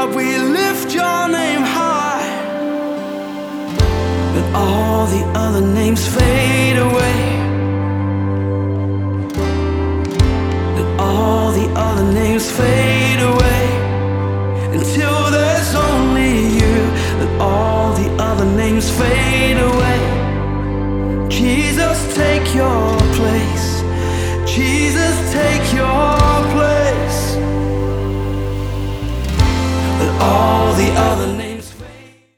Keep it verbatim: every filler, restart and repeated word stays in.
God, we lift your name high. Let all the other names fade away. Let all the other names fade away until there's only you. Let all the other names fade away. Jesus, take your place.